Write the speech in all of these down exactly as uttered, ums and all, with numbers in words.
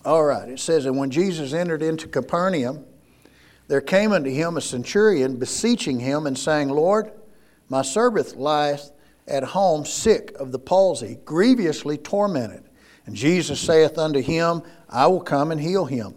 All right, it says, and when Jesus entered into Capernaum, there came unto him a centurion, beseeching him, and saying, Lord, my servant lieth at home sick of the palsy, grievously tormented. And Jesus saith unto him, I will come and heal him.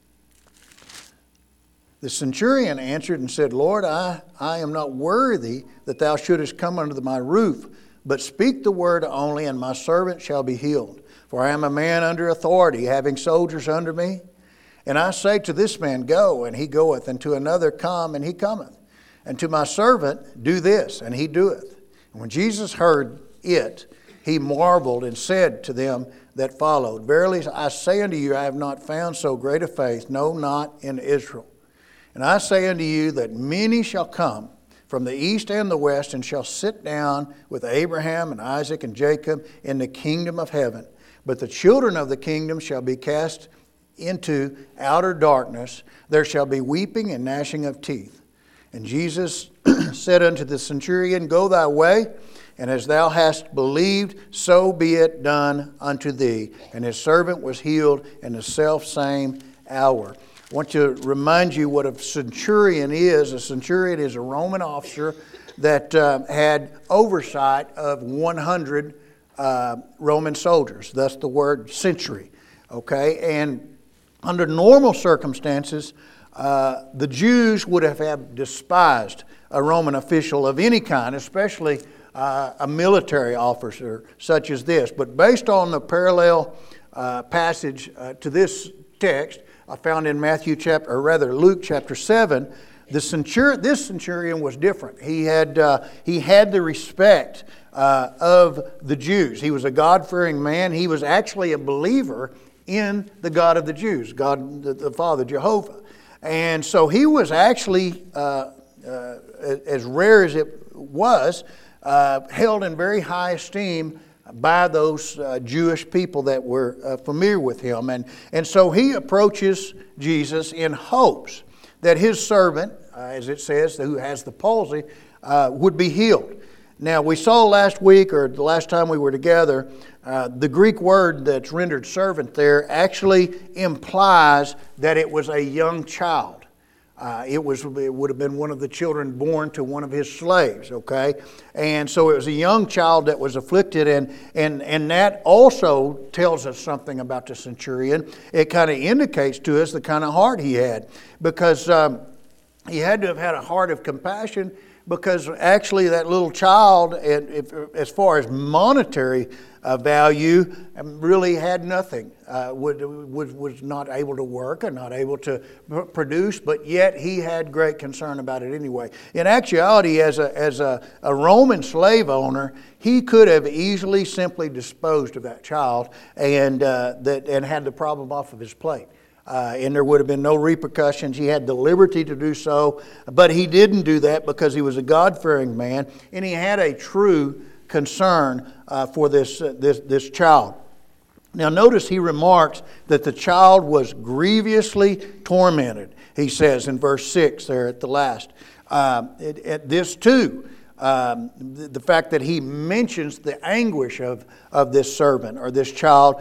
The centurion answered and said, Lord, I, I am not worthy that thou shouldest come under my roof, but speak the word only, and my servant shall be healed. For I am a man under authority, having soldiers under me. And I say to this man, go, and he goeth, and to another, come, and he cometh. And to my servant, do this, and he doeth. And when Jesus heard it, he marveled and said to them that followed, Verily I say unto you, I have not found so great a faith, no, not in Israel. And I say unto you that many shall come from the east and the west, and shall sit down with Abraham and Isaac and Jacob in the kingdom of heaven. But the children of the kingdom shall be cast into outer darkness. There shall be weeping and gnashing of teeth. And Jesus said unto the centurion, Go thy way, and as thou hast believed, so be it done unto thee. And his servant was healed in the selfsame hour. I want to remind you what a centurion is. A centurion is a Roman officer that uh, had oversight of one hundred uh, Roman soldiers. Thus the word century. Okay, and under normal circumstances, uh, the Jews would have, have despised a Roman official of any kind, especially uh, a military officer such as this. But based on the parallel uh, passage uh, to this text, I found in Matthew chapter, or rather Luke chapter seven, the centurion, this centurion was different. He had uh, he had the respect uh, of the Jews. He was a God-fearing man. He was actually a believer in the God of the Jews, God the, the Father, Jehovah. And so he was actually, uh, uh, as rare as it was, uh, held in very high esteem by those uh, Jewish people that were uh, familiar with him. And, and so he approaches Jesus in hopes that his servant, uh, as it says, who has the palsy, uh, would be healed. Now, we saw last week, or the last time we were together, uh, the Greek word that's rendered servant there actually implies that it was a young child. Uh, it was it would have been one of the children born to one of his slaves, okay? And so it was a young child that was afflicted, and and, and that also tells us something about the centurion. It kind of indicates to us the kind of heart he had, because um, he had to have had a heart of compassion, because actually that little child, and if, as far as monetary uh, value, really had nothing. Uh, would, was, was not able to work and not able to produce, but yet he had great concern about it anyway. In actuality, as a, as a, a Roman slave owner, he could have easily simply disposed of that child and, uh, that, and had the problem off of his plate. Uh, and there would have been no repercussions. He had the liberty to do so, but he didn't do that because he was a God-fearing man, and he had a true concern uh, for this, uh, this this child. Now notice he remarks that the child was grievously tormented. He says in verse six there at the last. Uh, it, it, this too, um, the, the fact that he mentions the anguish of, of this servant or this child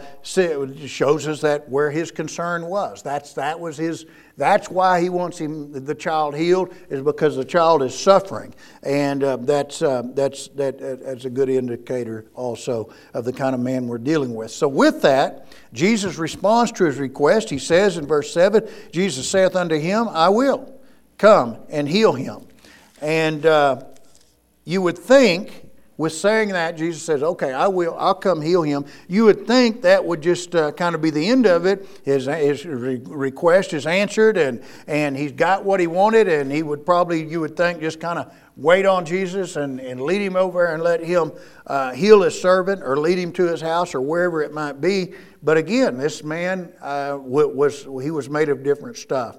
shows us that where his concern was. That's that was his. That's why he wants him the child healed, is because the child is suffering, and uh, that's uh, that's that that's a good indicator also of the kind of man we're dealing with. So with that, Jesus responds to his request. He says in verse seven, Jesus saith unto him, I will come and heal him. And uh, you would think, with saying that, Jesus says, okay, I will, I'll come heal him. You would think that would just uh, kind of be the end of it. His, his re- request is answered, and, and he's got what he wanted, and he would probably, you would think, just kind of wait on Jesus and, and lead him over and let him uh, heal his servant or lead him to his house or wherever it might be. But again, this man, uh, was he was made of different stuff.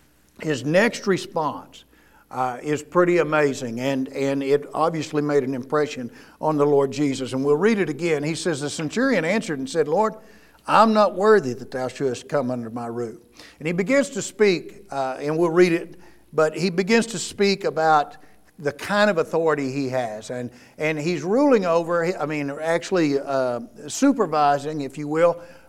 His next response Uh, is pretty amazing, and, and it obviously made an impression on the Lord Jesus. And we'll read it again. He says, the centurion answered and said, Lord, I'm not worthy that thou shouldest come under my roof. And he begins to speak, uh, and we'll read it, but he begins to speak about the kind of authority he has. And, and he's ruling over, I mean, actually uh, supervising, if you will,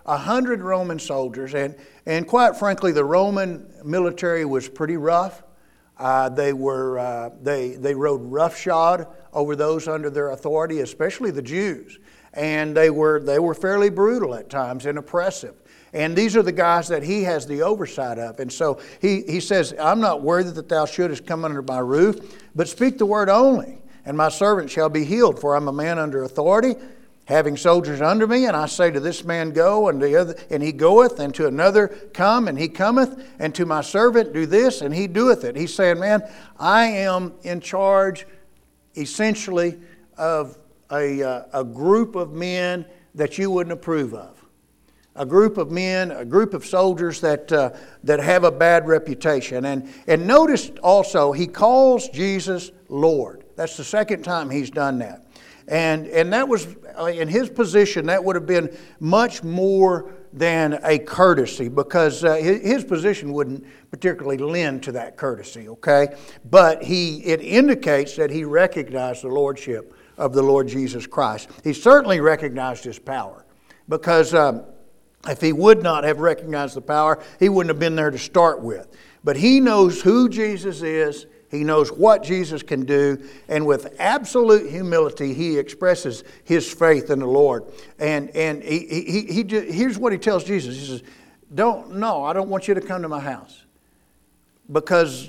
a hundred Roman soldiers, and, and quite frankly, the Roman military was pretty rough. Uh, they were uh, they they rode roughshod over those under their authority, especially the Jews, and they were they were fairly brutal at times and oppressive. And these are the guys that he has the oversight of. And so he, he says, I'm not worthy that thou shouldest come under my roof, but speak the word only, and my servant shall be healed. For I'm a man under authority, having soldiers under me, and I say to this man, go, and the other, and he goeth, and to another, come, and he cometh, and to my servant, do this, and he doeth it. He's saying, man, I am in charge, essentially, of a, uh, a group of men that you wouldn't approve of. A group of men, a group of soldiers that uh, that have a bad reputation. And, and notice also, he calls Jesus Lord. That's the second time he's done that. And, and that was, in his position, that would have been much more than a courtesy, because uh, his, his position wouldn't particularly lend to that courtesy, okay? But he it indicates that he recognized the lordship of the Lord Jesus Christ. He certainly recognized his power, because um, if he would not have recognized the power, he wouldn't have been there to start with. But he knows who Jesus is. He knows what Jesus can do. And with absolute humility, he expresses his faith in the Lord. And, and he, he, he, he, here's what he tells Jesus. He says, don't, no, I don't want you to come to my house, because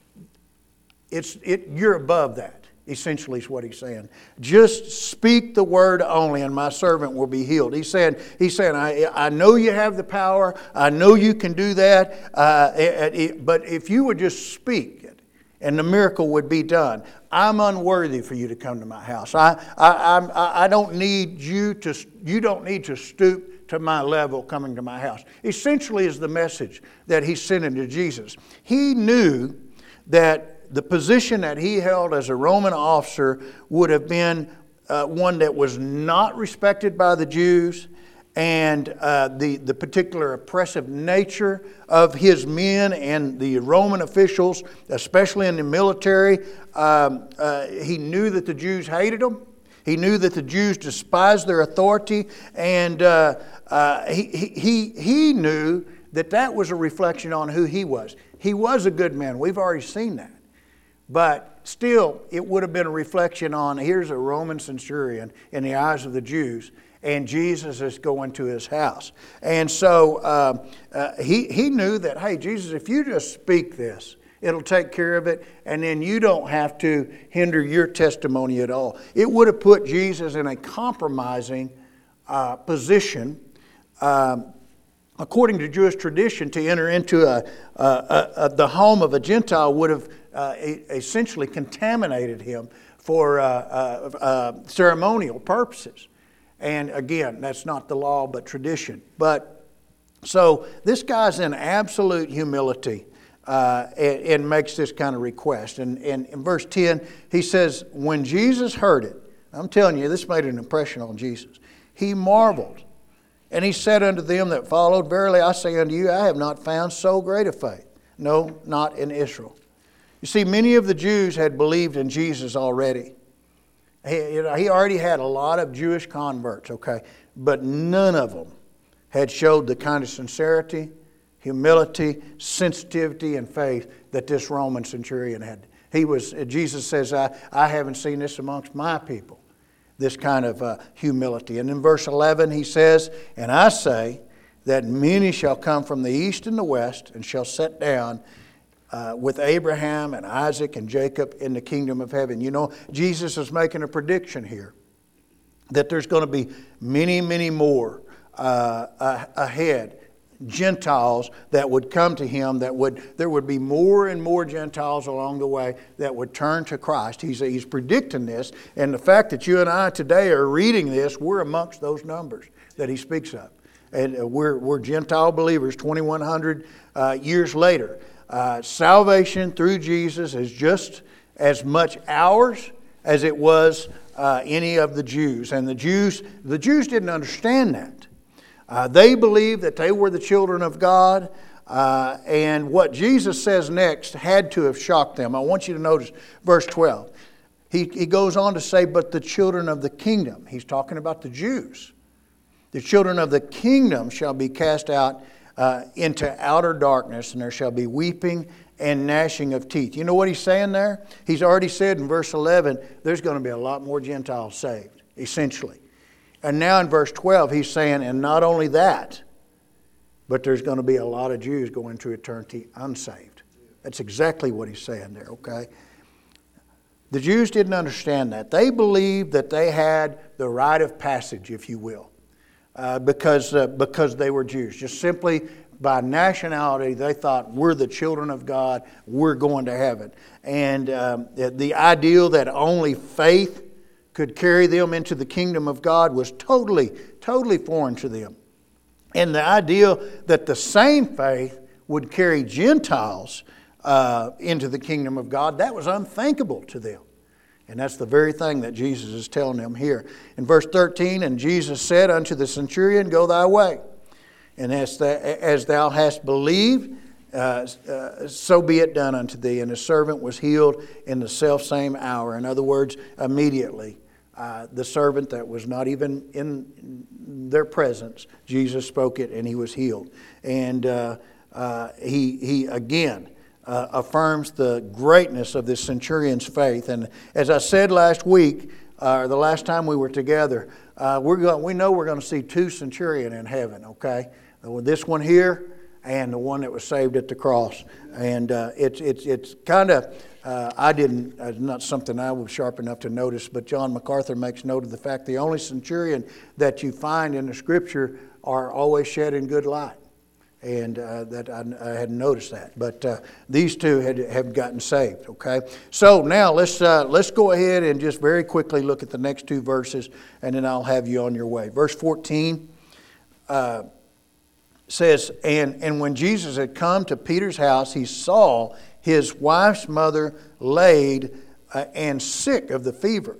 it's, it, you're above that. Essentially is what he's saying. Just speak the word only, and my servant will be healed. He's saying, he's saying, I, I know you have the power. I know you can do that. Uh, it, it, but if you would just speak it, and the miracle would be done. I'm unworthy for you to come to my house. I, I, I, I don't need you to. You don't need to stoop to my level coming to my house. Essentially, is the message that he's sending to Jesus. He knew that the position that he held as a Roman officer would have been uh, one that was not respected by the Jews, and uh, the, the particular oppressive nature of his men and the Roman officials, especially in the military. Um, uh, he knew that the Jews hated them. He knew that the Jews despised their authority, and uh, uh, he, he, he knew that that was a reflection on who he was. He was a good man. We've already seen that. But still, it would have been a reflection on, here's a Roman centurion in the eyes of the Jews, and Jesus is going to his house. And so uh, uh, he, he knew that, hey, Jesus, if you just speak this, it'll take care of it, and then you don't have to hinder your testimony at all. It would have put Jesus in a compromising uh, position, um, according to Jewish tradition. To enter into a, a, a, a, the home of a Gentile would have uh, essentially contaminated him for uh, uh, uh, ceremonial purposes. And again, that's not the law, but tradition. But so this guy's in absolute humility uh, and, and makes this kind of request. And, and in verse ten, he says, when Jesus heard it, I'm telling you, this made an impression on Jesus. He marveled. And he said unto them that followed, verily I say unto you, I have not found so great a faith. No, not in Israel. You see, many of the Jews had believed in Jesus already. He, you know, he already had a lot of Jewish converts, okay? But none of them had showed the kind of sincerity, humility, sensitivity, and faith that this Roman centurion had. He was, Jesus says, I, I haven't seen this amongst my people, this kind of uh, humility. And in verse eleven he says, and I say that many shall come from the east and the west and shall sit down uh, with Abraham and Isaac and Jacob in the kingdom of heaven. You know, Jesus is making a prediction here that there's going to be many, many more uh, ahead, Gentiles that would come to him, that would there would be more and more Gentiles along the way that would turn to Christ. He's, he's predicting this, and the fact that you and I today are reading this, we're amongst those numbers that he speaks of. And we're, we're Gentile believers twenty-one hundred uh, years later. Uh, salvation through Jesus is just as much ours as it was uh, any of the Jews. And the Jews, the Jews didn't understand that. Uh, they believed that they were the children of God. Uh, and what Jesus says next had to have shocked them. I want you to notice verse twelve. He, he goes on to say, but the children of the kingdom. He's talking about the Jews. The children of the kingdom shall be cast out uh, into outer darkness, and there shall be weeping and gnashing of teeth. You know what he's saying there? He's already said in verse eleven, there's going to be a lot more Gentiles saved, essentially. And now in verse twelve, he's saying, and not only that, but there's going to be a lot of Jews going into eternity unsaved. That's exactly what he's saying there, okay? The Jews didn't understand that. They believed that they had the rite of passage, if you will, uh, because, uh, because they were Jews. Just simply by nationality, they thought, we're the children of God, we're going to heaven. And um, the ideal that only faith could carry them into the kingdom of God was totally, totally foreign to them. And the idea that the same faith would carry Gentiles uh, into the kingdom of God, that was unthinkable to them. And that's the very thing that Jesus is telling them here. In verse thirteen, and Jesus said unto the centurion, go thy way. And as, the, as thou hast believed, uh, uh, so be it done unto thee. And the servant was healed in the selfsame hour. In other words, immediately. Uh, the servant that was not even in their presence, Jesus spoke it and he was healed. And uh, uh, he, he again uh, affirms the greatness of this centurion's faith. And as I said last week, uh, the last time we were together, uh, we're going, we know we're going to see two centurion in heaven, okay? This one here and the one that was saved at the cross. And uh, it's, it's, it's kind of... Uh, I didn't, uh, not something I was sharp enough to notice, but John MacArthur makes note of the fact the only centurion that you find in the Scripture are always shed in good light. And uh, that I, I hadn't noticed that. But uh, these two had have gotten saved, okay? So now let's, uh, let's go ahead and just very quickly look at the next two verses, and then I'll have you on your way. Verse fourteen uh, says, and, and when Jesus had come to Peter's house, he saw his wife's mother laid uh, and sick of the fever.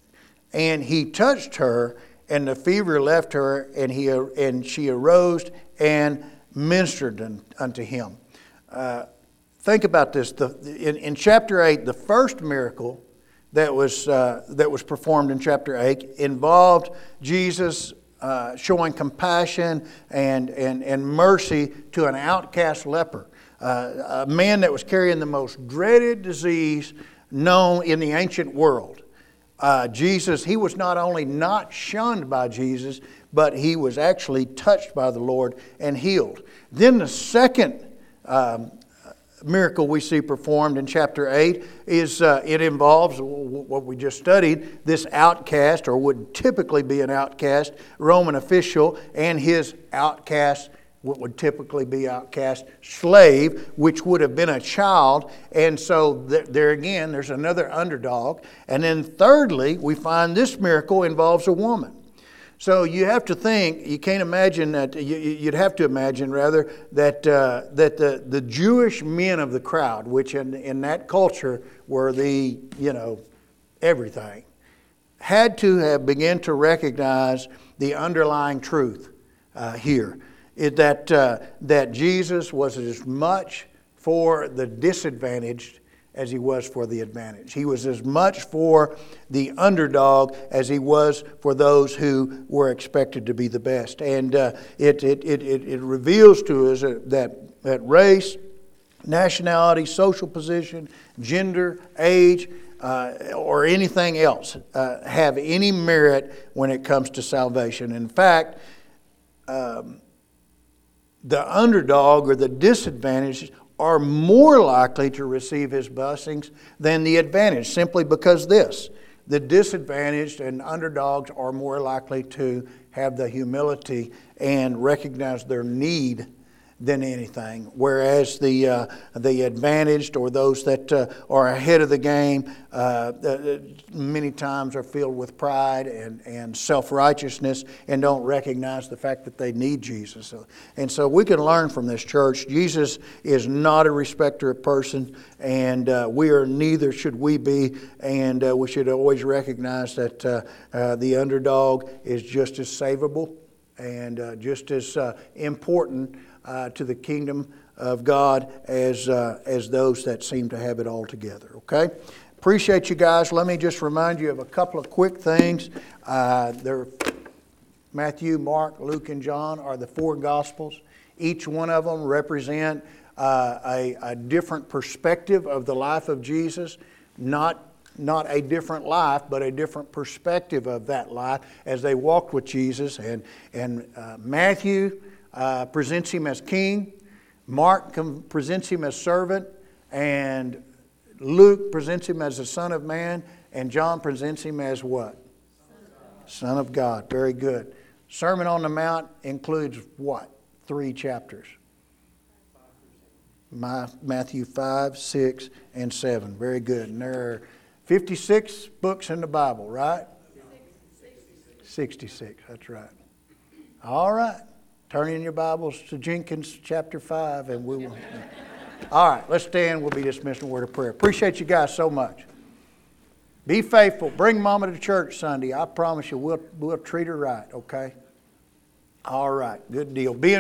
And he touched her, and the fever left her, and he and she arose and ministered unto him. Uh, think about this. The, in, in chapter eight, the first miracle that was uh, that was performed in chapter eight involved Jesus uh, showing compassion and, and, and mercy to an outcast leper. Uh, a man that was carrying the most dreaded disease known in the ancient world. Uh, Jesus, he was not only not shunned by Jesus, but he was actually touched by the Lord and healed. Then the second um, miracle we see performed in chapter eight is uh, it involves what we just studied, this outcast, or would typically be an outcast Roman official and his outcast, what would typically be outcast slave, which would have been a child. And so th- there again, there's another underdog. And then thirdly, we find this miracle involves a woman. So you have to think, you can't imagine that, you, you'd have to imagine rather, that uh, that the, the Jewish men of the crowd, which in, in that culture were the, you know, everything, had to have begun to recognize the underlying truth uh, here. It, that, uh, that Jesus was as much for the disadvantaged as he was for the advantage. He was as much for the underdog as he was for those who were expected to be the best. And uh, it, it, it, it reveals to us that, that race, nationality, social position, gender, age, uh, or anything else uh, have any merit when it comes to salvation. In fact, um, the underdog or the disadvantaged are more likely to receive his blessings than the advantaged, simply because this, the disadvantaged and underdogs are more likely to have the humility and recognize their need than anything, whereas the uh, the advantaged or those that uh, are ahead of the game uh, many times are filled with pride and, and self-righteousness and don't recognize the fact that they need Jesus. And so we can learn from this church. Jesus is not a respecter of person, and uh, we are neither should we be, and uh, we should always recognize that uh, uh, the underdog is just as savable and uh, just as uh, important Uh, to the kingdom of God as uh, as those that seem to have it all together. Okay? Appreciate you guys. Let me just remind you of a couple of quick things. Uh, there Matthew, Mark, Luke, and John are the four Gospels. Each one of them represent uh, a, a different perspective of the life of Jesus. Not, not a different life, but a different perspective of that life as they walked with Jesus. And, and uh, Matthew uh, presents him as king. Mark com- presents him as servant. And Luke presents him as the Son of Man. And John presents him as what? Son of God. Very good. Sermon on the Mount includes what? Three chapters. My, Matthew five, six, and seven. Very good. And there are fifty-six books in the Bible, right? sixty-six. That's right. All right. Turn in your Bibles to Jenkins chapter five, and we will. All right. Let's stand. We'll be dismissed in a word of prayer. Appreciate you guys so much. Be faithful. Bring Mama to church Sunday. I promise you, we'll, we'll treat her right, okay? All right. Good deal. Be in